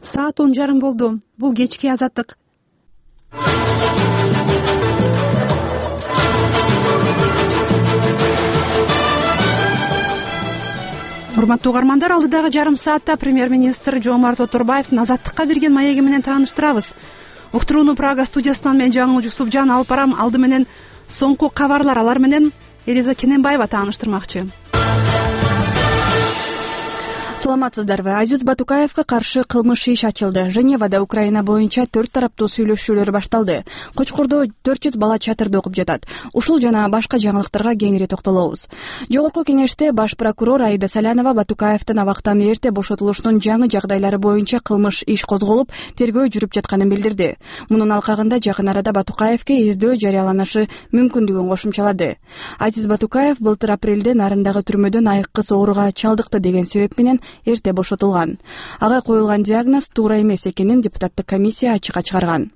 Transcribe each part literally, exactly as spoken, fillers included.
Саат он жарым болду. Бул кечки азаттык. Урматтуу угармандар, алдыдагы жарым саатта премьер-министр Жомарт Оторбаевдин азаттыкка берген маеги менен тааныштырабыз. Уктурууну Прага студиясынан мен Жаңыл Жусупжан алып барам. Алды менен соңку кабарлар, алар менен Элиза Кененбаева тааныштырмакчы. Саламатсыздарбы? Азиз Батукаевга каршы кылмыш иш ачылды. Женевада Украина боюнча төрт тараптуу сүйлөшүүлөр башталды. Кочкордо төрт жүз бала чатырда окуп жатат. Ушул жана башка жаңылыктарга кеңири токтолобуз. Жогорку кеңеште баш прокурор Аида Салянова Батукаевдин абактан эрте бошотулушунун жаңы жагдайлары боюнча кылмыш иш козголуп, тергөө жүрүп жатканын билдирди. Мунун алкагында жакын арада Батукаевге издөө жарыяланышы мүмкүндүгүн кошумчалады. Азиз Батукаев былтыр апрелде Нарындагы түрмөдөн айыккыс ооруга чалдыкты деген себеп менен эрте бошотулган. Ага коюлган диагноз туура эмес экенин депутаттык комиссия ачыкка чыгарган.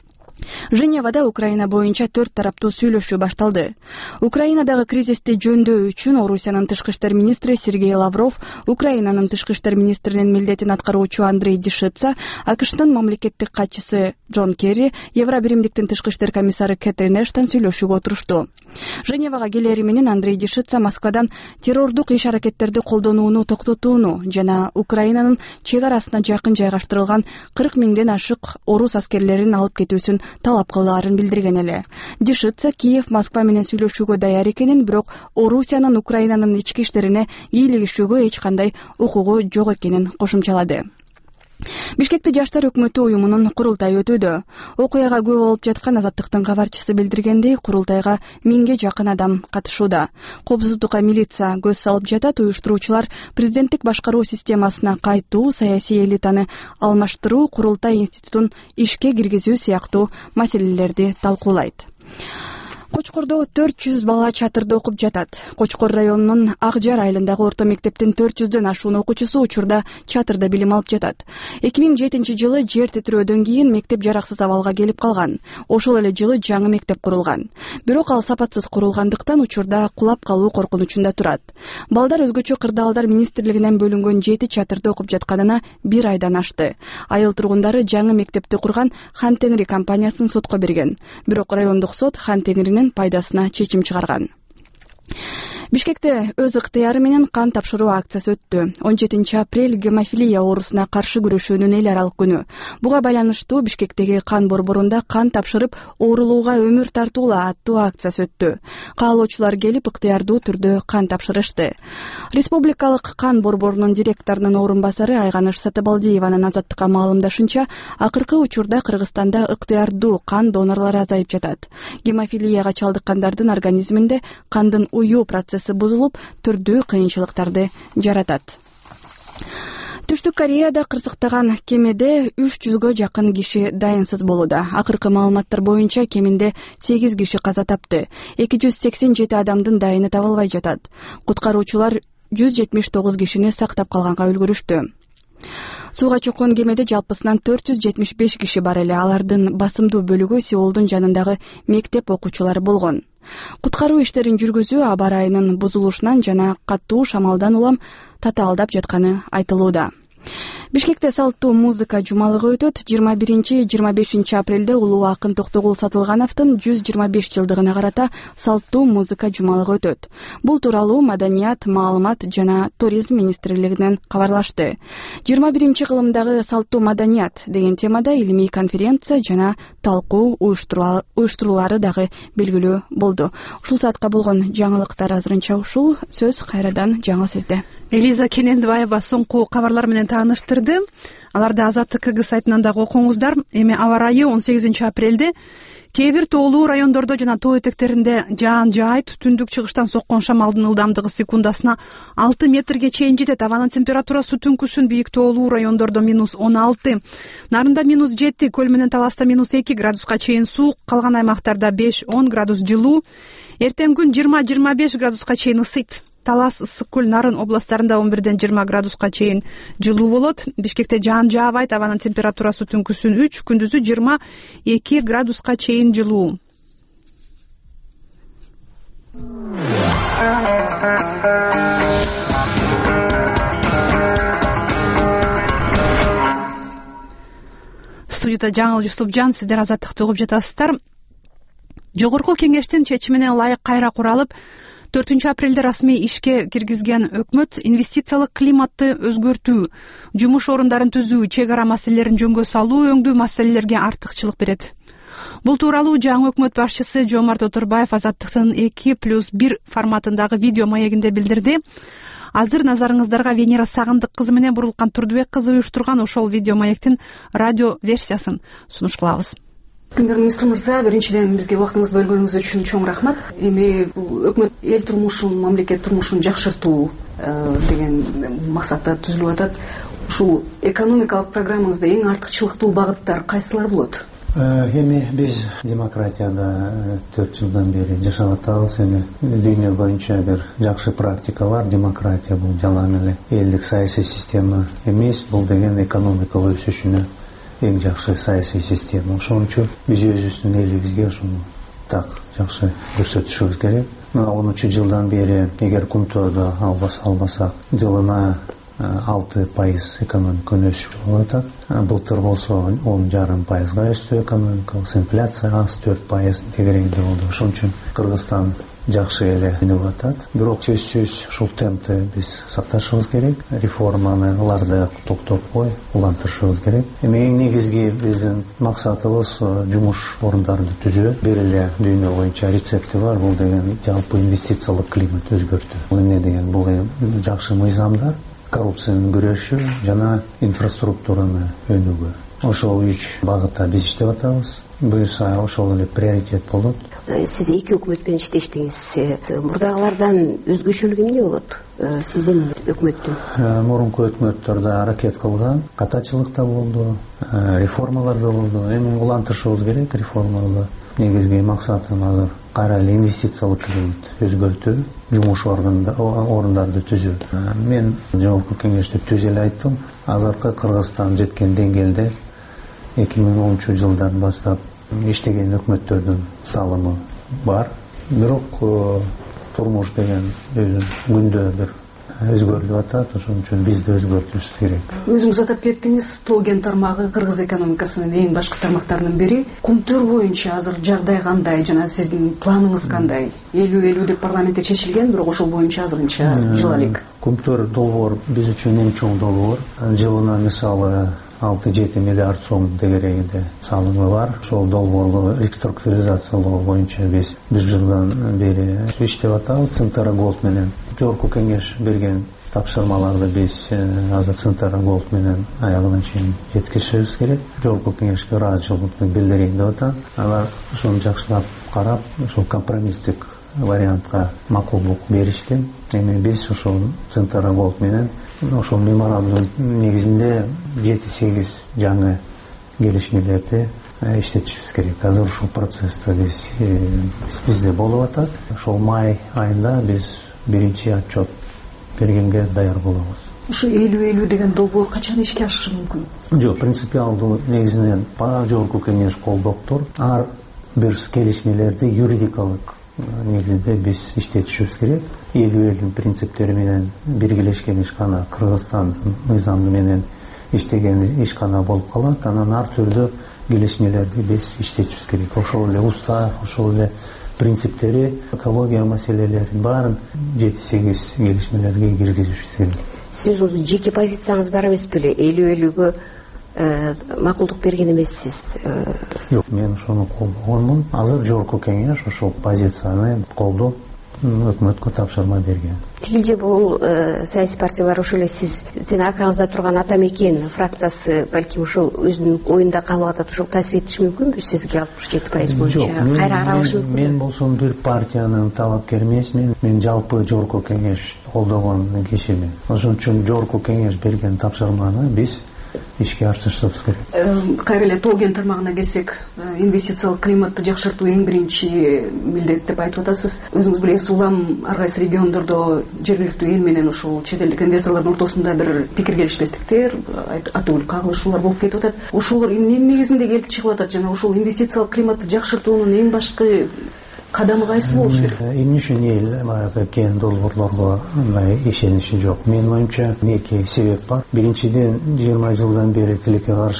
Женевада Украина боюнча төрт тараптуу сүйлөшүү башталды. Украинадагы кризисти жөндөө үчүн Орусиянын тышкы иштер министри Сергей Лавров, Украинанын тышкы иштер министринин милдетин аткаруучу Андрей Дишица, АКШтын мамлекеттик катчысы Джон Керри, Евробиримдиктин тышкы иштер комиссары Кэтрин Эштон сүйлөшүүгө отурушту. Женевага келери менен Андрей Дишица Москвадан террордук иш-аракеттерди колдонууну токтотууну жана Украинанын чек арасына жакын жайгаштырылган кырк миңден ашык орус аскерлерин алып кетүүсүн талап кылаарын билдирген эле. Дишица Киев Москва менен сүйлөшүүгө даяр экенин, бирок Орусиянын Украинанын ички иштерине бийлигишүүгө эч кандай укугу жок экенин кошумчалады. Бишкекте Жаштар өкмөтү уюмунун курултайы өтүүдө. Окуяга күбө болуп жаткан Азаттыктын кабарчысы билдиргендей, курултайга миңге жакын адам катышууда. Коопсуздукка милиция көз салып жатат. Уюштуруучулар президенттик башкаруу системасына кайтуу, саясий элитаны алмаштыруу, курултай институтун ишке киргизүү сыяктуу маселелерди талкуулайт. Кочкордо төрт жүз бала чатырда окуп жатат. Кочкор районунун Ак Жар айылындагы орто мектептин төрт жүздөн ашуун окуучусу учурда чатырда билим алып жатат. эки миң жетинчи жылы жер титирөөдөн кийин мектеп жараксыз абалга келип калган. Ошол эле жылы жаңы мектеп курулган. Бирок ал сапатсыз курулгандыктан учурда кулап калуу коркунучунда турат. Балдар өзгөчө кырдаалдар министрлигинен бөлүнгөн жети чатырда окуп жатканына бир айдан ашты. Айыл тургундары жаңы мектепти курган Хан Теңири компаниясын сотко берген. Бирок райондук сот Хан Теңиринин пайдасына чечим чыгарган. Бишкекте өз ыктыяры менен кан тапшыруу акциясы өттү. он жетинчи апрель гемофилия оорусуна каршы күрөшүүнүн эл аралык күнү. Буга байланыштуу Бишкектеги кан борборунда кан тапшырып оорулууга өмүр тартуула аттуу акциясы өттү. Каалоочулар келип ыктыярдуу түрдө кан тапшырышты. Республикалык кан борборунун директорунун орун басары Айганыш Сатыбалдиеванын Азаттыкка маалымдашынча, акыркы учурда Кыргызстанда ыктыярдуу кан донорлору азайып жатат. Гемофилияга чалдыккандардын организминде кандын уюу процесси бузулуп, түрдүү кыйынчылыктарды жаратат. Түштүк Кореяда кырсыктаган кемеде үч жүзгө жакын киши дайынсыз болууда. Акыркы маалыматтар боюнча кеминде сегиз киши каза тапты. эки жүз сексен жети адамдын дайыны табылбай жатат. Куткаруучулар жүз жетимиш тогуз кишини сактап калганга үлгүрүштү. Сууга чөккөн кемеде жалпысынан төрт жүз жетимиш беш киши бар эле. Алардын басымдуу бөлүгү Сеулдун жанындагы мектеп окуучулары болгон. Куткаруу иштерин жүргүзүү аба ырайынын бузулушунан жана катуу шамалдан улам татаалдап жатканы айтылууда. Бишкекте салттуу музыка жумалыгы өтөт. жыйырма биринчи жыйырма бешинчи апрелде улуу акын Токтогул Сатылгановдун жүз жыйырма беш жылдыгына карата салттуу музыка жумалыгы өтөт. Бул тууралуу Маданият, маалымат жана туризм министрлигинен кабарлашты. жыйырма биринчи кылымдагы салттуу маданият деген темада илимий конференция жана талкуу уюштуруулары дагы белгилүү болду. Ушул саатка болгон жаңылыктар азырынча ушул. Сөз кайрадан жаңы сизде. Элиза Кененбаева соңку кабарлар менен тааныштырды. Аларды Азаттык КГ сайтынан дагы окуңуздар. Эми аба ырайы он сегизинчи апрелде кээ бир тоолуу райондордо жана тоо этектеринде жаан жаайт. Түндүк чыгыштан соккон шамалдын ылдамдыгы секундасына алты метрге чейин жетет. Абанын температурасы түнкүсүн бийик тоолуу райондордо минус он алты, Нарында минус жети, Көл менен Таласта минус эки градуска чейин суук, калган аймактарда беш он градус жылуу. Эртең күн жыйырма жыйырма беш градуска чейин ысыйт. Талас, Ысык Көл, Нарын областтарында он бирден жыйырма градуска чейин жылуу болот. Бишкекте жаан жаабайт. Абанын температурасы түнкүсүн үч, күндүзү жыйырма эки градуска чейин жылуу. студияда Жаңыл Жусупжан, сиздер Азаттыкты угуп жатасыздар. Жогорку кеңештин чечимине ылайык кайра куралып, төртүнчү апрелде расмий ишке киргизген өкмөт инвестициялык климатты өзгөртүү, жумуш орундарын түзүү, чек ара маселелерин жөнгө салуу өңдүү маселелерге артыкчылык берет. Бул тууралуу жаңы өкмөт башчысы Жомарт Отурбаев Азаттыктын эки плюс бир форматындагы видео маегинде билдирди. Азыр назарыңыздарга Венера Сагындык кызы менен Бурулкан Турдубек кызы уюштурган ошол видео маектин радио версиясын сунуш кылабыз. Премьер-министр мырза, биринчиден бизге убактыңызды бөлгөнүңүз үчүн чоң рахмат. Эми өкмөт эл турмушун, мамлекет турмушун жакшыртуу деген максатта түзүлүп атат. Ушул экономикалык программаңызда эң артыкчылыктуу багыттар кайсылар болот? Эми биз демократияда төрт жылдан бери жашап атабыз. Эми дүйнө боюнча бир жакшы практика бар. Демократия бул жалаң эле элдик саясий система эмес, бул деген экономикалык өсүшүнө эң жакшы саясий система. Ошон үчүн биз өзүбүздүн элибизге ушуну так жакшы көрсөтүшүбүз керек. Мына онунчу жылдан бери эгер кумторду албасак, жылына алты пайыз экономика өсүш болуп атат. Былтыр болсо он жарым пайызга өстү экономика, инфляция аз төрт пайыз тегерегинде болду. Ошон үчүн Кыргызстан жакшы эле өнүп атат. Бирок сөзсүз ушул темпти биз сакташыбыз керек. Реформаны аларды токтотпой улантырышыбыз керек. Эми эң негизги биздин максатыбыз жумуш орундарын түзүү. Бир эле дүйнө боюнча рецепти бар. Бул деген жалпы инвестициялык климат өзгөртүү. Бул эмне деген? Бул жакшы мыйзамдар, коррупцияны күрөшүү жана инфраструктураны өнүгүү. Ошол үч багытта биз иштеп атабыз. Буюрса ошол эле приоритет болот. Сиз эки өкмөт менен иштештиңиз. Мурдагылардан өзгөчөлүгү эмне болот? Сиздин өкмөттүн? Мурунку өкмөттөрдө аракет кылган, катачылык да болду, реформалар да болду. Эми улантырышыбыз керек реформаларды. Негизги максатым азыр кайра эле инвестициялык климат өзгөртүү, жумуш орундарды түзүү. Мен жогорку кеңеште түз эле айттым. Азыркы Кыргызстан жеткен деңгээлде эки миң онунчу жылдан баштап иштеген өкмөттөрдүн салымы бар. Бирок турмуш деген күндө бир өзгөрүлүп атат. Ошон үчүн биз да өзгөртүшүбүз керек. Өзүңүз атап кеттиңиз, Тоген тармагы Кыргыз экономикасынын эң башкы тармактарынын бири. Кумтөр боюнча азыр жагдай кандай жана сиздин планыңыз кандай? элүү элүү деп парламентте чечилген, бирок ошол боюнча азырынча жыл элек. Кумтөр долбоор биз үчүн эң чоң долбоор. Жылына мисалы алты жети миллиард сом дегерегинде салымы бар. Ошол долбоорду реструктуризациялоо боюнча биз бир жылдан бери иштеп атабыз. Центра Голд менен жогорку кеңеш берген тапшырмаларды биз азыр Центра Голд менен аягына чейин жеткиришибиз керек. Жогорку кеңешке ыраазычылыкты билдирейин деп атам. Алар ошону жакшылап карап, ошол компромисстик вариантка макулдук беришти. Эми биз ошол Центра Голд менен ошол меморандум негизинде жети сегиз жаңы келишмелерди иштетишибиз керек. Азыр ушул процессте биз бизде болуп атат. Ошол май айында биз биринчи отчет бергенге даяр болобуз. Ушу элүү элүү деген долбоор качан ишке ашышы мүмкүн? Жок, принципиалдуу негизинен жогорку кеңеш колдоптур. Ар бир келишмелерди юридикалык негизинде биз иштетишибиз керек. элүү элүү принциптери менен биргелешкен ишкана Кыргызстандын мыйзамы менен иштеген ишкана болуп калат. Анан ар түрдүү келишмелерди биз иштетишибиз керек. Ошол эле устав, ошол эле принциптери, экология маселелерин баарын жети сегиз келишмелерге киргизишибиз керек. Сиз өзүңүздүн жеке позицияңыз бар эмес беле? элүү элүүгө макулдук берген эмессиз? Жок, мен ошону колдогонмун. Азыр жогорку кеңеш ошол позицияны колдоп өкмөткө тапшырма берген. Тигилже бул саясий партиялар ошол эле сиздин аркаңызда турган ата мекен фракциясы балким ошол өзүнүн оюнда калып атат, ошол таасир этиши мүмкүнбү сизге алтымыш жети пайыз боюнча кайра аралашы мүмкүнбү? Мен болсом бир партиянын талапкери эмесмин. Мен жалпы жогорку кеңеш колдогон кишимин. Ошон үчүн жогорку кеңеш берген тапшырманы биз ишке ашырышыбыз керек. Кайра эле Тоген тармагына келсек, инвестициялык климатты жакшыртуу эң биринчи милдет деп айтып атасыз. Өзүңүз билесиз, улам ар кайсы региондордо жергиликтүү эл менен ушул чет элдик инвесторлордун ортосунда бир пикир келишпестиктер, атуулук кагылышуулар болуп кетип атат. Ошолор эмненин негизинде келип чыгып атат жана ушул инвестициялык климатты жакшыртуунун эң башкы кадамы кайсы болуш керек? Эмне үчүн эл баягы кен долбоорлорго мындай ишениши жок? Менин оюмча эки себеп бар. Биринчиден, жыйырма жылдан бери тилекке каршы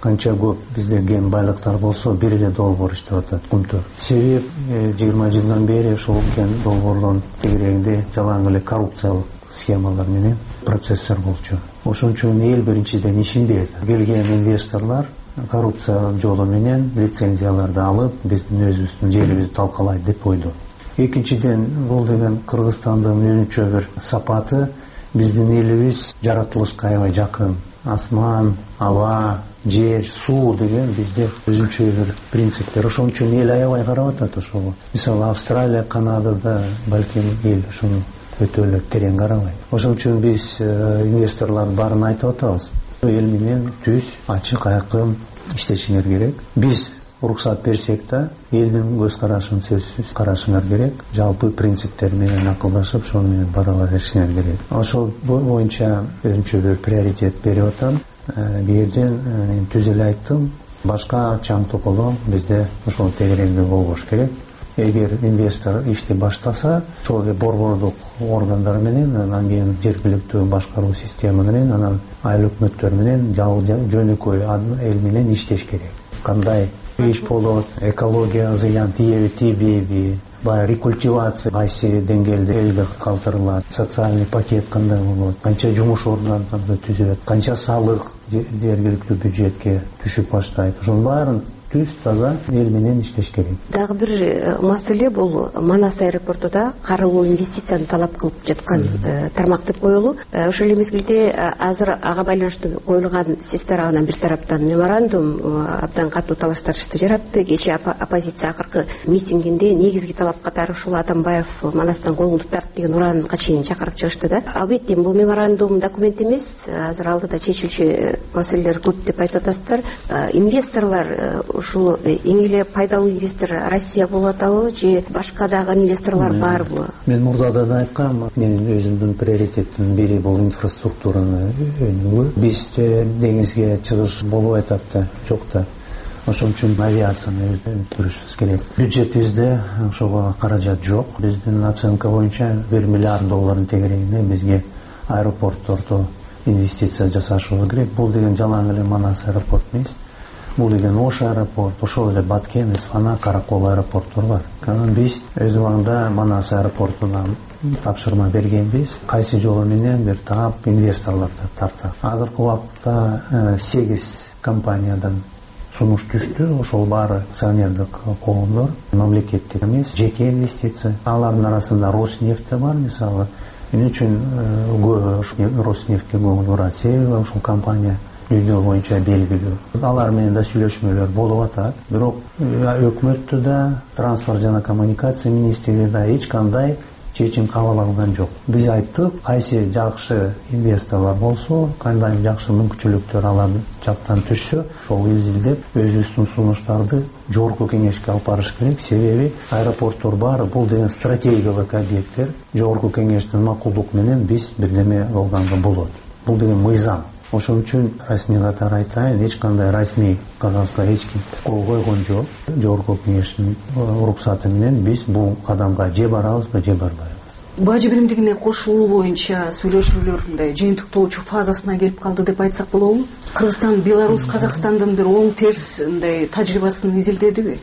канча көп бизде кен байлыктар болсо бир эле долбоор иштеп атат Кумтөр. Себеп жыйырма жылдан бери ушул кен долбоордун тегерегинде жалаң эле коррупциялык схемалар менен процесстер болчу. Ошон үчүн эл биринчиден ишенбейт. Келген инвесторлор коррупция жолу менен лицензияларды алып, биздин өзүбүздүн жерибизди талкалайт деп ойду. Экинчиден, бул деген Кыргызстандын өзүнчө бир сапаты, биздин элибиз жаратылышка аябай жакын. Асман, аба, жер, суу деген бизде өзүнчө бир принциптер. Ошон үчүн эл аябай карап атат ошого. Мисалы Австралия, Канадада балким эл ошону өтө эле терең карабайт. Ошон үчүн биз инвесторлор баарын айтып атабыз. Эл менен түз, ачык, айкын иштешиңер керек. Биз уруксат берсек да, элдин көз карашын сөзсүз карашыңар керек. Жалпы принциптер менен акылдашып, ошол менен бара беришиңер керек. Ошол боюнча өзүнчө бир приоритет берип атам. Бу жерден түз эле айттым, башка чаң токолоо бизде ошол тегерегинде болбош керек. Эгер инвестор ишти баштаса, ошол борбордук органдар менен, анан кийин жергиликтүү башкаруу система менен, анан айыл өкмөттөр менен жөнөкөй эл менен иштеш керек. Кандай иш болот, экология зыян тийеби, тийбейби, баягы рекультивация кайсы деңгээлде элге калтырылат, социальный пакет кандай болот, канча жумуш ордундарды түзөт, канча салык жергиликтүү бюджетке түшүп баштайт. Ошонун баарын түз таза эл менен иштеш керек. Дагы бир маселе бул Манас аэропортуда каралуу инвестицияны талап кылып жаткан тармак деп коелу. Ошол эле мезгилде азыр ага байланыштуу коюлган сиз тарабынан бир тараптан меморандум абдан катуу талаштарышты жаратты. Кечээ оппозиция акыркы митингинде негизги талап катары ушул Атамбаев Манастан колуңду тарт деген ураанга чейин чакырып чыгышты да. Албетте бул меморандум документ эмес, азыр алдыда чечилчү маселелер көп деп айтып атасыздар. Инвесторлор ушул эң эле пайдалуу инвестор Россия болуп атабы же башка дагы инвесторлор барбы? Мен мурда да айткам, менин өзүмдүн приоритеттин бири бул инфраструктураны өнүгүү. Бизде деңизге чыгыш болуп атат да, жок да. Ошон үчүн авиацияны өндүрүшүбүз керек. Бюджетибизде ошого каражат жок. Биздин оценка боюнча бир миллиард доллардын тегерегинде бизге аэропортторду инвестиция жасашыбыз керек. Бул деген жалаң эле Манас аэропорт эмес. Бул деген Ош аэропорт, ошол эле Баткен, Исфана, Каракол аэропорттор бар. Анан биз өз убагында Манас аэропортуна тапшырма бергенбиз. Кайсы жолу менен бир таап инвесторлорду тартат. Азыркы убакта сегиз компаниядан сунуш түштү. Ошол баары акционердик коомдор, мамлекеттик эмес, жеке инвестиция. Алардын арасында Роснефть бар, мисалы. Эмне үчүн Роснефтьке көңүл бурат? Себеби ошол компания үйдө боюнча белгилүү. Алар менен да сүйлөшмөлөр болуп атат. Бирок өкмөттө да, транспорт жана коммуникация министрлиги да эч кандай чечим кабыл алган жок. Биз айттык, кайсы жакшы инвесторлор болсо, кандай жакшы мүмкүнчүлүктөр алар жактан түшсө, ошол изилдеп өзүбүздүн сунуштарды жогорку кеңешке алып барыш керек. Себеби аэропорттор баары бул деген стратегиялык объекттер. Жогорку кеңештин макулдук менен биз бирдеме кылганга болот. Бул деген мыйзам. Ошон үчүн расмий катары айтайын, эч кандай расмий кагазга эч ким кол койгон жок. Жогорку кеңештин уруксаты менен биз бул кадамга же барабызбы, же барбайбыз. Бажы биримдигине кошулуу боюнча сүйлөшүүлөр мындай жыйынтыктоочу фазасына келип калды деп айтсак болобу? Кыргызстан, Беларусь, Казакстандын бир оң терс мындай тажрыйбасын изилдедиби?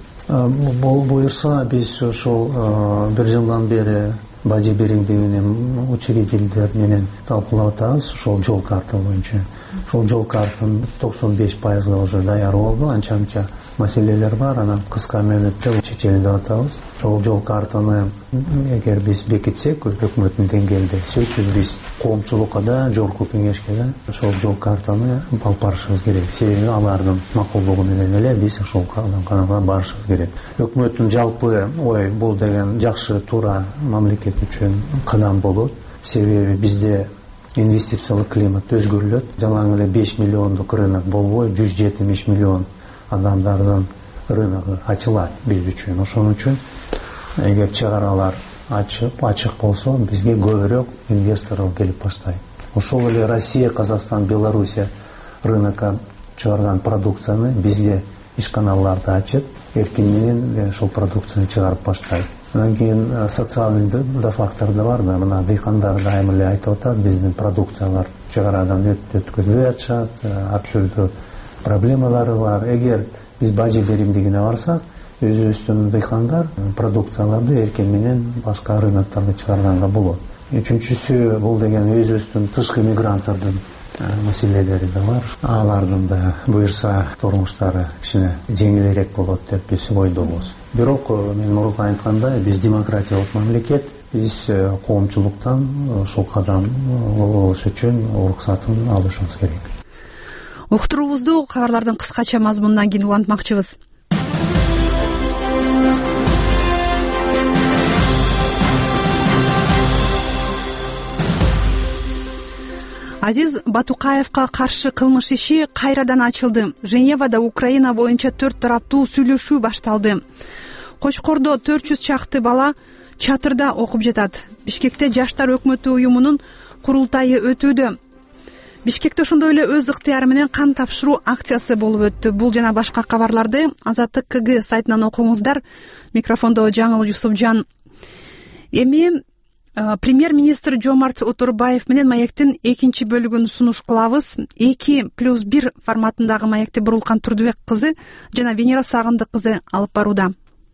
Бул буюрса биз ошол бир жылдан бери бажы биримдиги менен учредителдер менен талкуулап атабыз. Ошол жол карта боюнча. Ошол жол картанын токсон беш пайызга уже даяр болду. Анча-мынча маселелер бар, анан кыска мөөнөттө чечели деп атабыз. Ошол жол картаны эгер биз бекитсек, өкмөттүн деңгээлде сөзсүз биз коомчулукка да, жогорку кеңешке да ошол жол картаны алып барышыбыз керек. Себеби алардын макулдугу менен эле биз ошол кадамга барышыбыз керек. Өкмөттүн жалпы ой бул деген жакшы, туура мамлекет үчүн кадам болот. Себеби бизде инвестициялык климат өзгөрүлөт. Жалаң эле беш миллиондук рынок болбой, жүз жетимиш миллион адамдардын рыногу ачылат биз үчүн. Ошон үчүн эгер чек аралар ачык, ачык болсо, бизге көбүрөөк инвесторлор келип баштайт. Ошол эле Россия, Казакстан, Белоруссия рынокко чыгарган продукцияны бизге ишканаларды ачып, эркин менен ошол продукцияны чыгарып баштайт. Андан кийин социалдык да фактор да бар да, мына дыйкандар да айым эле айтып атат, биздин продукциялар чек арадан өткөзүлүп жатышат, ар түрдүү проблемалары бар. Эгер биз бажы беримдигине барсак, өзүбүздүн дыйкандар продукцияларды эркен менен башка рыноктарга чыгарганга болот. Үчүнчүсү бул деген өзүбүздүн тышкы мигранттардын маселелери да бар. Алардын да буюрса турмуштары кичине жеңилирээк болот деп биз ойдобуз. Бирок мен мурунку айткандай, биз демократиялык мамлекет, биз коомчулуктан ушул кадам болуш үчүн уруксатын алышыбыз керек. Уктуруубузду кабарлардын кыскача мазмунунан кийин улантмакчыбыз. Азиз Батукаевка каршы кылмыш иши кайрадан ачылды. Женевада Украина боюнча төрт тараптуу сүйлөшүү башталды. Кочкордо төрт жүз чакты бала чатырда окуп жатат. Бишкекте Жаштар өкмөтү уюмунун курултайы өтүүдө. Бишкекте ошондой эле өз ыктыяры менен кан тапшыруу акциясы болуп өттү. Бул жана башка кабарларды Азаттык КГ сайтынан окуңуздар. Микрофондо Жаңыл Жусупжан. Эми премьер-министр Жомарт Отурбаев менен маектин экинчи бөлүгүн сунуш кылабыз. эки плюс бир форматындагы маекти Бурулкан Турдубек кызы жана Венера Сагындык кызы алып барууда.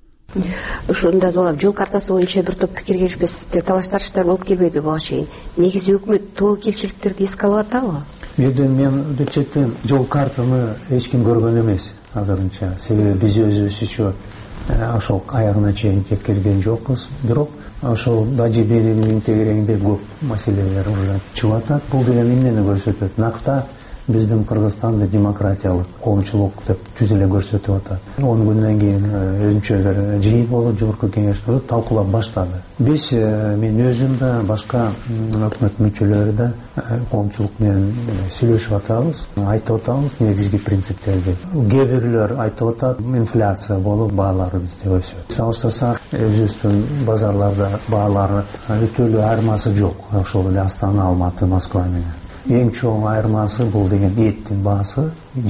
Ушунда долап жол картасы боюнча бир топ пикир келишпестикте талаш тартыштар болуп келбейди буга чейин. Негизи өкмөт тобокелчиликтерди эске алып атабы? Бирден мен бюджеттен жол картаны эч ким көргөн эмес азырынча. Себеби биз өзүбүз еще ошол аягына чейин жеткирген жокпуз. Бирок ошол бажы бериминин тегерегинде көп маселелер уже чыгып атат. Бул деген эмнени көрсөтөт? Накта биздин Кыргызстанды демократиялык коомчулук деп түз эле көрсөтүп атат. он күндөн кийин өзүнчө бир жыйын болуп, жогорку кеңеште талкуулап баштады. Биз мен өзүм да башка өкмөт мүчөлөрү да коомчулук менен сүйлөшүп атабыз, айтып атабыз негизги принциптерди. Кээ бирлер айтып атат, инфляция болуп баалар бизде өсөт. Салыштырсак, өзүбүздүн базарларда баалар өтө эле айырмасы жок. Ошол эле Астана, Алматы, Москва менен. Эң чоң айырмасы бул деген эттин баасы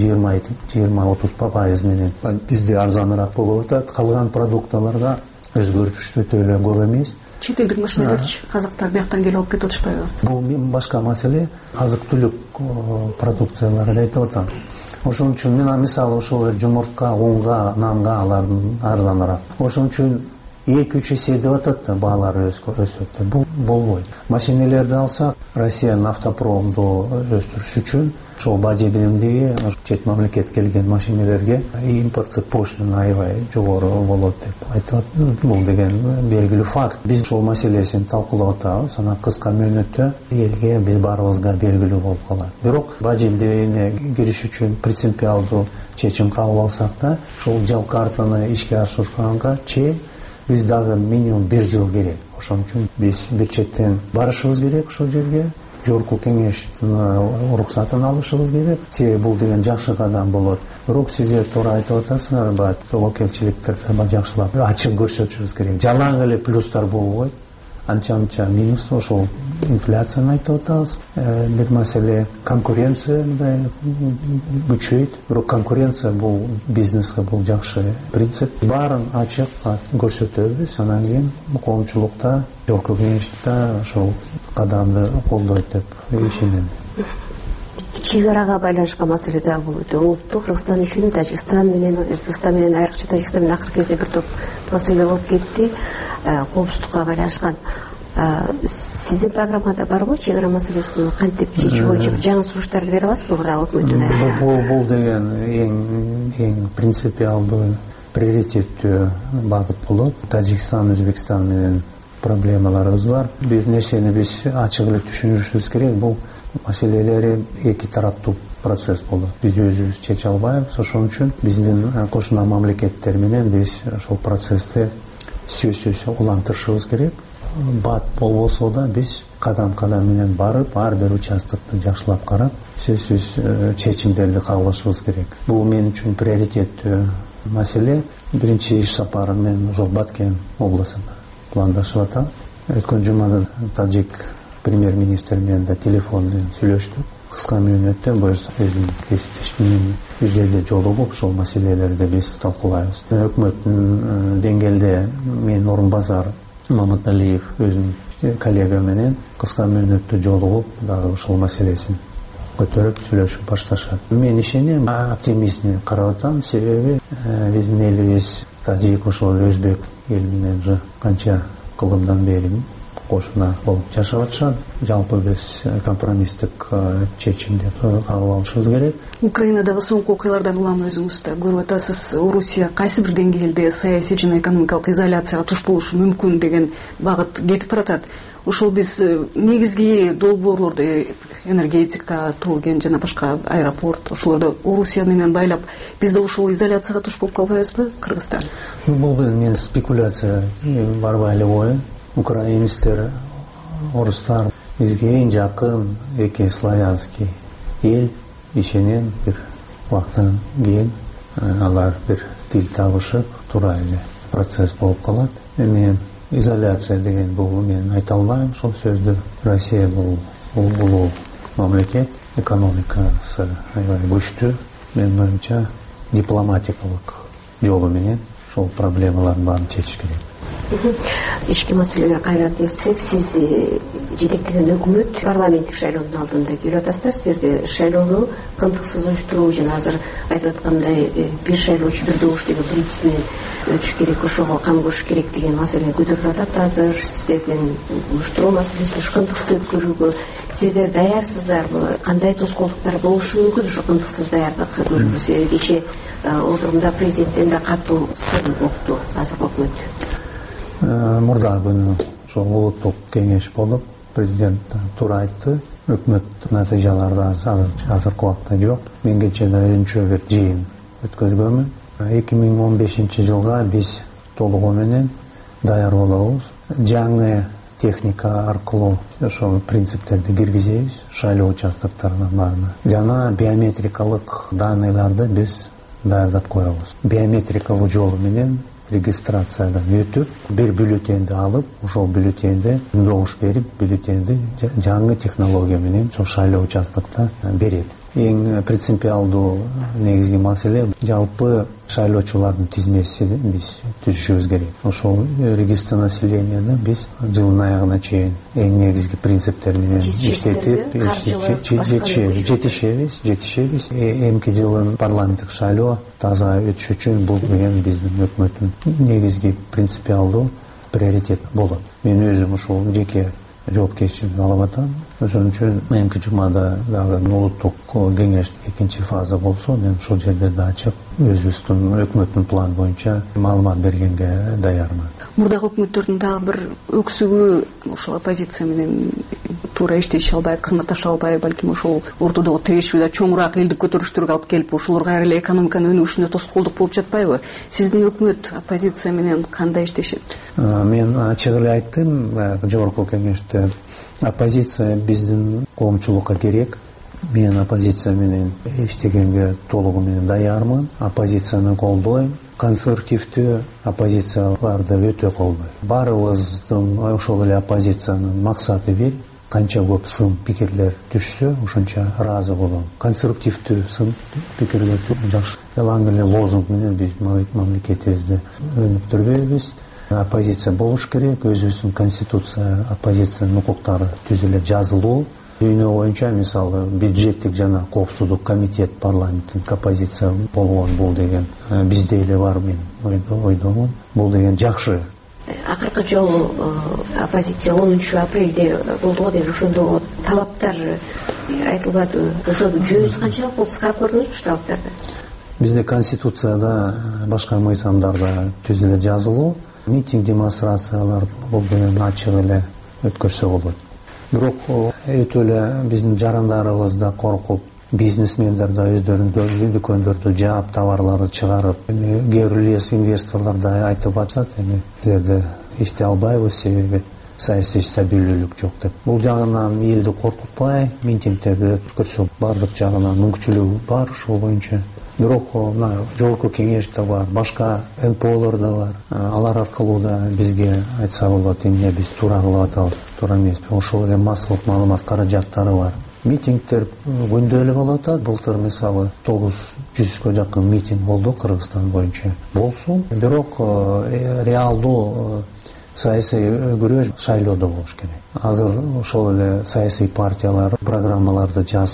жыйырма отуз пайыз менен бизде арзаныраак болуп атат. Калган продукталарга өзгөрүш өтө эле көп эмес. Чет элдик машиналерчи казактар бияктан келип алып кетип атышпайбы? Бул башка маселе. Азык-түлүк продукциялары айтып атам. Ошон үчүн мен мисалы ошол жумуртка, унга, нанга алардын арзаныраак. Ошон үчүн эки үч эсе деп атат да баалар өсөт. Бул болбойт. Машинелерди алсак, Россиянын автопромду өстүрүш үчүн ошол бажы беримдиги чет мамлекет келген машинелерге импорттук пошлина аябай жогору болот деп айтат. Бул деген белгилүү факт. Биз ошол маселесин талкуулап атабыз. Анан кыска мөөнөттө элге биз баарыбызга белгилүү болуп калат. Бирок бажы беримине кириш үчүн принципиалдуу чечим кабыл алсак да, ошол жол картаны ишке ашырганга чейин биз дагы минимум бир жыл керек. Ошон үчүн биз бир четтен барышыбыз керек ошол жерге, жогорку кеңештин уруксатын алышыбыз керек. Себеби бул деген жакшы кадам болот. Бирок сиздер туура айтып атасыңар, бат тобокелчиликтерди жакшылап ачык көрсөтүшүбүз керек. Жалаң эле плюстар болбойт. Анча-анча минус ошол инфляцияны айтып атабыз. Бир маселе конкуренцияда күчөйт. Бирок конкуренция бул бизнеске бул жакшы принцип. Баарын ачык көрсөтөбүз. Анан кийин коомчулукта, жогорку кеңеште ошол кадамды колдойт деп ишенем. Чек арага байланышкан маселе да бул өтө олуттуу. Кыргызстан үчүн Тажикстан менен, Өзбекстан менен, айрыкча Тажикстан менен акыркы кезде бир топ маселе болуп кетти. Коопсуздукка байланышкан. Сиздин программада барбы чек ара маселесин кантип чечүү боюнча жаңы сунуштарды бере аласызбы өкмөттүн? Бул бул деген эң эң принципиалдуу, приоритеттүү багыт болот. Тажикстан, Өзбекстан менен проблемаларыбыз бар. Бир нерсени биз ачык эле түшүнүшүбүз керек. Бул маселелери эки тараптуу процесс болот. Биз өзүбүз чече албайбыз. Ошон үчүн биздин кошуна мамлекеттер менен биз ошол процессти сөзсүз улантырышыбыз керек. Бат болбосо да биз кадам-кадам менен барып, ар бир участокту жакшылап карап, сөзсүз чечимдерди кабылышыбыз керек. Бул мен үчүн приоритеттүү маселе. Биринчи иш сапарым мен ошол Баткен областында пландашып атам. Өткөн жумада тажик премьер-министр менен да телефон менен сүйлөштүк. Кыска мөөнөттө буюрса өзүнүн кесиптешим менен бир жерде жолугуп ошол маселелерди биз талкуулайбыз. Өкмөттүн деңгээлде мен орун базар Маматалиев өзүнүн коллега менен кыска мөөнөттө жолугуп дагы ошол маселесин көтөрүп сүйлөшүп башташат. Мен ишенем, оптимизммен карап атам, себеби биздин элибиз тажик, ошол өзбек эл менен уже канча кылымдан бери кошуна болуп жашап атышат. Жалпы биз компромисстик чечимди кабыл алышыбыз керек. Украинадагы соңку окуялардан улам өзүңүз да көрүп атасыз, Орусия кайсы бир деңгээлде саясий жана экономикалык изоляцияга туш болушу мүмкүн деген багыт кетип баратат. Ошол биз негизги долбоорлорду, энергетика, тоо кен жана башка аэропорт, ошолорду Орусия менен байлап, биз да ушул изоляцияга туш болуп калбайбызбы, Кыргызстан? Бул мен спекуляция барбай эле коеюн. Украинецтер, орустар бизге эң жакын эки славянский эл, ишенем бир убакыттан кийин алар бир тил табышып, туура эле процесс болуп калат. Эми изоляция деген бул мен айта албайм ошол сөздү. Россия бул улуу мамлекет, экономикасы аябай күчтүү. Менин оюмча дипломатикалык жолу менен ошол проблемалардын баарын чечиш керек. Ички маселеге кайра келсек, сиз жетектеген өкмөт парламенттик шайлоонун алдында келип атасыздар. Силерде шайлоону кантыксыз уюштуруу жана азыр айтып аткандай бир шайлоочу бир добуш деген принцип менен өтүш керек, ошого кам көрүш керек деген маселе көтөрүлүп атат. Азыр сиздерден уюштуруу маселесин ушу кантыксыз өткөрүүгө сиздер даярсыздарбы? Кандай тоскоолдуктар болушу мүмкүн ушу кантыксыз даярдык көрүүгө? Себеби кечээ отурумда президенттен да катуу сын укту азыркы өкмөт. Мурда күнү ошол улуттук кеңеш болуп, президент туура айтты, өкмөт натыйжалары азыркы убакта жок. Мен кечээ да өзүнчө бир жыйын өткөзгөнмүн. эки миң он бешинчи жылга биз толугу менен даяр болобуз. Жаңы техника аркылуу ошол принциптерди киргизебиз шайлоо участоктарына баарына. Жана биометрикалык данныйларды биз даярдап коебуз. Биометрикалык жолу менен регистрациядан өтүп, бир бюллетенди алып, ошол бюллетенди добуш берип, бюллетенди жаңы технология менен ошол шайлоо участокта берет. Эң принципиалдуу негизги маселе жалпы шайлоочулардын тизмесин биз түзүшүбүз керек. Ошол регистр населенияны биз жылдын аягына чейин эң негизги принциптер менен иштетип жетишебиз, жетишебиз. Эмки жылын парламенттик шайлоо таза өтүш үчүн бул деген биздин өкмөттүн негизги принципиалдуу приоритет болот. Мен өзүм ушул жеке жоопкерчилик алып атам. Ошон үчүн эмки жумада дагы улуттук кеңеш экинчи фаза болсо, мен ушул жерлерди ачып, өзүбүздүн өкмөттүн планы боюнча маалымат бергенге даярмын. Мурдагы өкмөттөрдүн дагы бир өксүгү ушул оппозиция менен туура иштеше албай, кызматташа албай, балким ошол ортодогу тирешүү да чоңураак элдик көтөрүштөргө алып келип, ошолорго ары эле экономиканын өнүгүшүнө тоскоолдук болуп жатпайбы? Сиздин өкмөт оппозиция менен кандай иштешет? Мен ачык эле айттым, жогорку кеңеште оппозиция биздин коомчулукка керек. Мен оппозиция менен иштегенге толугу менен даярмын. Оппозицияны колдойм. Конструктивдүү оппозицияларды өтө колдойм. Баарыбыздын ошол эле оппозициянын максаты бир. Канча көп сын пикирлер түшсө, ошонча ыраазы болом. Конструктивдүү сын пикирлер жакшы. Жалаң эле лозунг менен биз мамлекетибизди өнүктүрбөйбүз. Оппозиция болуш керек, өзүбүздүн конституция оппозициянын укуктары түз эле жазылуу. Дүйнө боюнча мисалы бюджеттик жана коопсуздук комитет парламенттин оппозиция болгон бул деген бизде эле бар, мен ойдомун. Бул деген жакшы. Акыркы жолу оппозиция онунчу апрелде болду деп ошондогу талаптар айтылбады. Ошол жүйөсү канчалык болуп карап көрдүңүзбү ушул талаптарды? Бизде конституцияда башка мыйзамдарда түз эле жазылуу. Митинг, демонстрациялар бул деген ачык эле өткөрсө болот. Бирок өтө эле биздин жарандарыбыз да коркуп, бизнесмендер да өздөрүнүн дүкөндөрдү жаап, товарларды чыгарып, кээ бир элес инвесторлор да айтып атышат, эми силерде иштей албайбыз, себеби саясий стабилдүүлүк жок деп. Бул жагынан элди коркутпай, митингтерди өткөрсө бардык жагынан мүмкүнчүлүгү бар ошол боюнча. Бирок мына жогорку кеңеш да бар, башка эн пэ олор да бар. Алар аркылуу да бизге айтса болот, эмне биз туура кылып атабыз, туура эмеспи. Ошол эле массалык маалымат каражаттары бар. Митингтер күндө эле болуп атат. Былтыр мисалы тогуз жүзгө жакын митинг болду Кыргызстан боюнча. Болсун, бирок реалдуу саясий күрөш шайлоодо болуш керек. Азыр ошол эле саясий партиялар программаларды жазып,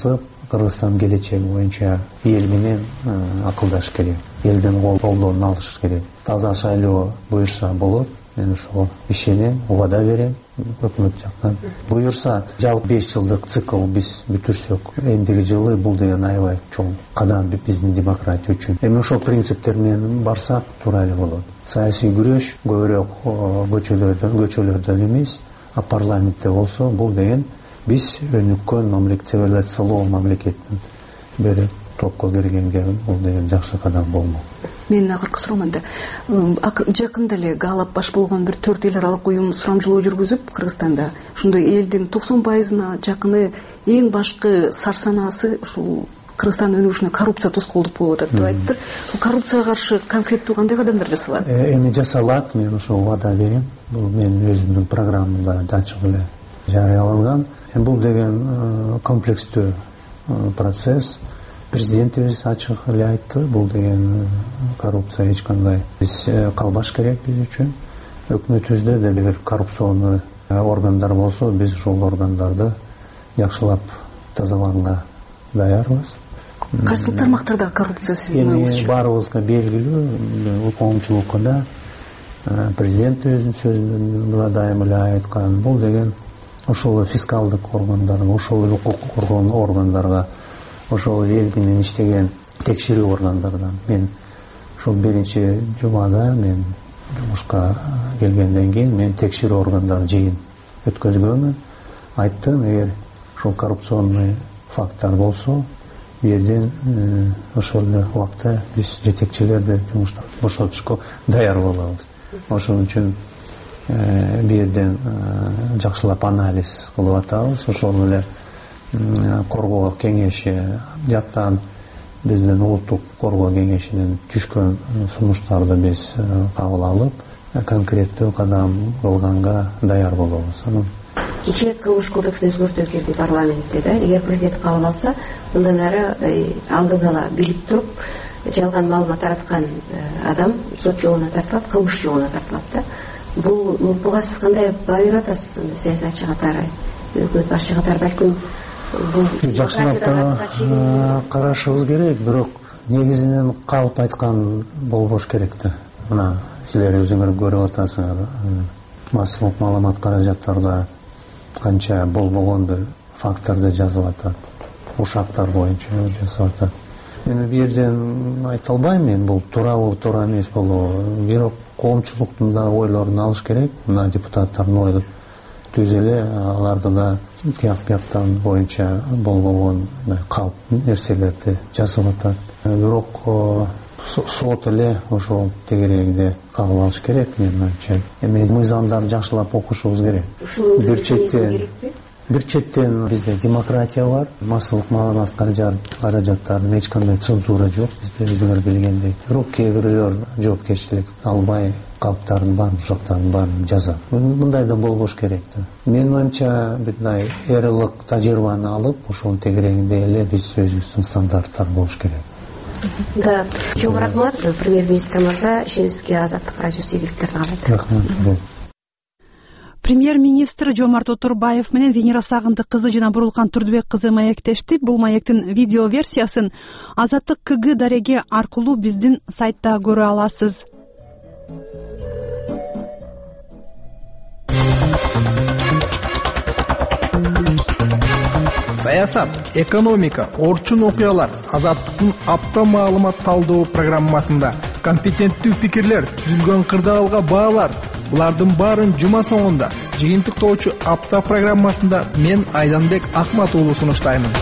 Кыргызстан келечеги боюнча эл менен акылдаш керек, элдин колдоонун алыш керек. Таза шайлоо буюрса болот. Мен ошого ишенем, убада берем өкмөт жактан. Буюрса жалпы беш жылдык цикл биз бүтүрсөк, эндиги жылы бул деген аябай чоң кадам биздин демократия үчүн. Эми ошол принциптер менен барсак туура эле болот. Саясий күрөш көбүрөөк көчөлөрдөн көчөлөрдөн эмес, а парламентте болсо бул деген биз өнүккөн мамлекет, цивилизациялуу мамлекеттин бери топко киргенге бул деген жакшы кадам болмок. Менин акыркы суроом анда жакында эле гаалап баш болгон бир төрт эл аралык уюм сурамжылоо жүргүзүп Кыргызстанда ушундай элдин токсон пайызына жакыны эң башкы сар санаасы ушул Кыргызстандын өнүгүшүнө коррупция тоскоолдук болуп атат деп айтыптыр. Бул коррупцияга каршы конкреттүү кандай кадамдар жасалат? Эми жасалат, мен ошого убада берем. Бул менин өзүмдүн программамда ачык эле жарыяланган. Бул деген комплекстүү процесс. Президентибиз ачык эле айтты, бул деген коррупция эч кандай биз калбаш керек биз үчүн. Өкмөтүбүздө да бир коррупционный органдар болсо, биз ошол органдарды жакшылап тазалаганга даярбыз. Кайсы тармактарда коррупция сиздин оюңузча? Баарыбызга белгилүү, коомчулукка да президент өзүнүн сөзүндө дайым эле айткан, бул деген ошол фискалдык органдарга, ошол укук коргоо органдарга, ошол эл менен иштеген текшерүү органдардан. Мен ошол биринчи жумада мен жумушка келгенден кийин мен текшерүү органдарын жыйын өткөзгөнмүн. Айттым, эгер ошол коррупционный факттар болсо, бу жерден ошол эле убакта биз жетекчилерди жумуштан бошотушка даяр болобуз. Ошон үчүн бу жерден жакшылап анализ кылып атабыз. Ошол эле коргоо кеңеши жактан биздин улуттук коргоо кеңешинен түшкөн сунуштарды биз кабыл алып, конкреттүү кадам кылганга даяр болобуз. Кечээ кылмыш кодексин өзгөртүү кирди парламентте да. Эгер президент кабыл алса, мындан ары алдын ала билип туруп жалган маалымат тараткан адам сот жообуна тартылат, кылмыш жообуна тартылат да. Бул буга сиз кандай баа берип атасыз? Саясатчы катары, өкмөт башчы катары балким бул жакшылап карашыбыз керек, бирок негизинен калып айткан болбош керек да. Мына силер өзүңөр көрүп атасыңар, массалык маалымат каражаттарда канча болбогон бир факторду жазып атат, ушактар боюнча жазып атат. Эми бу жерден айта албайм мен, бул туурабы туура эмес болобу, бирок коомчулуктун да ойлорун алыш керек. Мына депутаттардын ою түз эле, аларды да тияк бияктан боюнча болбогон калп нерселерди жазып атат. Бирок сот эле ошол тегерегинде кабыл алыш керек менин оюмча. Эми мыйзамдарды жакшылап окушубуз керек. Бир четтен бир четтен бизде демократия бар, массалык маалымат каражаттарынын эч кандай цензура жок, бизде өзүңөр билгендей. Бирок кээ бирөөлөр жоопкерчилик албай калптардын баарын, ушактардын баарын жазат. Мындай да болбош керек да. Менин оюмча мындай эрылык тажрыйбаны алып, ошонун тегерегинде эле биз өзүбүздүн стандарттар болуш керек. Да, чоң рахмат, премьер-министр мырза, ишиңизге Азаттык радиосу ийгиликтерди каалайт. Рахмат. Премьер-министр Жомарт Отурбаев менен Венера Сагындык кызы жана Бурулкан Турдубек кызы маектешти. Бул маектин видео версиясын Азаттык КГ дареги аркылуу биздин сайтта көрө аласыз. Саясат, экономика, орчун окуялар Азаттыктын апта маалымат талдоо программасында компетенттүү пикирлер, түзүлгөн кырдаалга баалар, булардын баарын жума соңунда жыйынтыктоочу апта программасында мен Айданбек Акмат уулу сунуштаймын.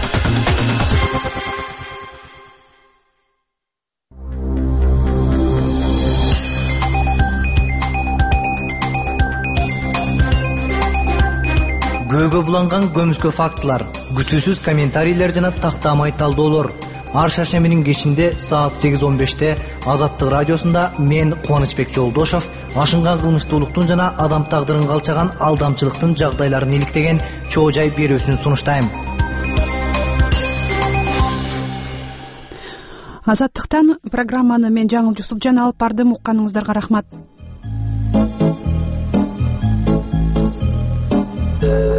Көөгө буланган көмүскө фактылар, күтүүсүз комментарийлер жана тактамай талдоолор. Ар шаршембинин кечинде саат сегиз он беште Азаттык радиосунда мен Кубанычбек Жолдошов ашынган кылмыштуулуктун жана адам тагдырын калчаган алдамчылыктын жагдайларын иликтеген чоо жай берүүсүн сунуштайм. Азаттыктан программаны мен Жаңыл Жусупжан алып бардым. Укканыңыздарга рахмат.